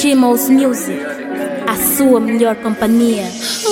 Chimos Music, a sua melhor companhia.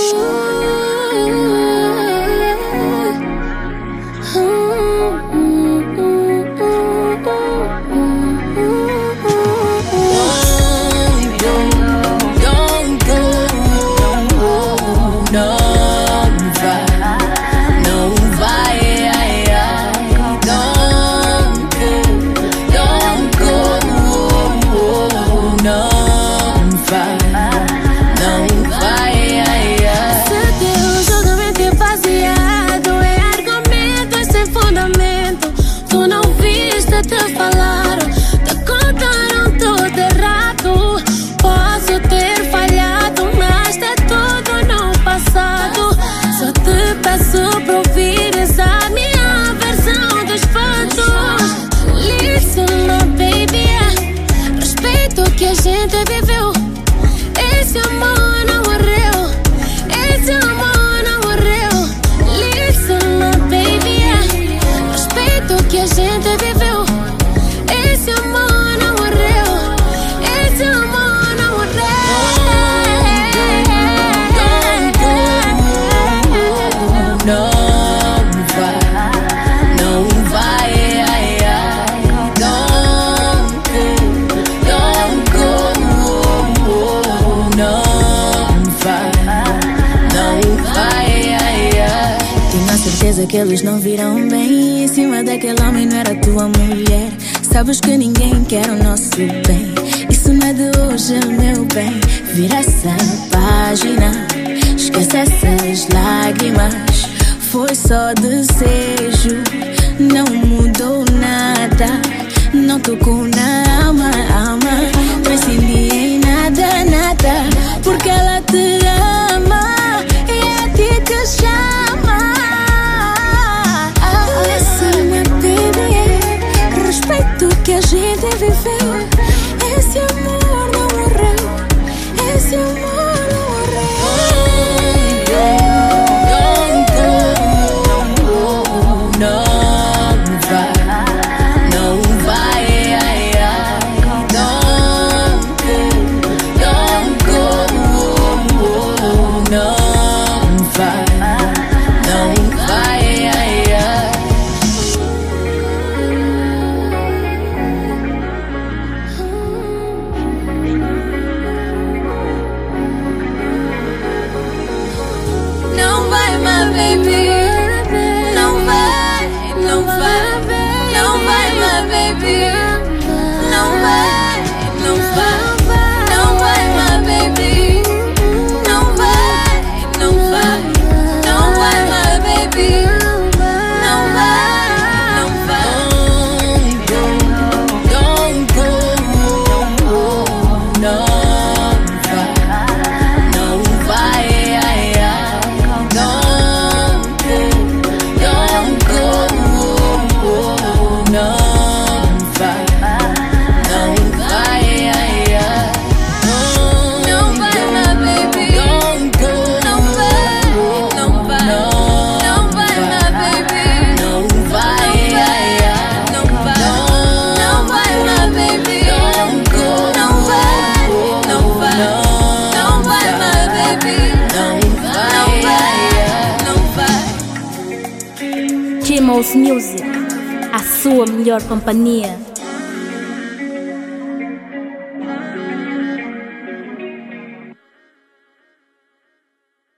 Viveu. Esse amor não morreu. Esse amor não morreu. Listen, my baby, respeito o que a gente viveu. Esse amor não morreu. Esse amor não morreu. Não vai. Certeza que eles não viram bem. Em cima daquele homem não era tua mulher. Sabes que ninguém quer o nosso bem. Isso não é de hoje, meu bem. Vira essa página, esquece essas lágrimas. Foi só desejo, não mudou nada. Não tocou na alma. Transcendi em nada. Porque ela te ama e a ti te chama. Respeito que a gente viveu. Esse amor não morreu. Esse amor não baby, não vai, my baby, não vai, my baby, não vai, my baby, não Chimos Music, a sua melhor companhia.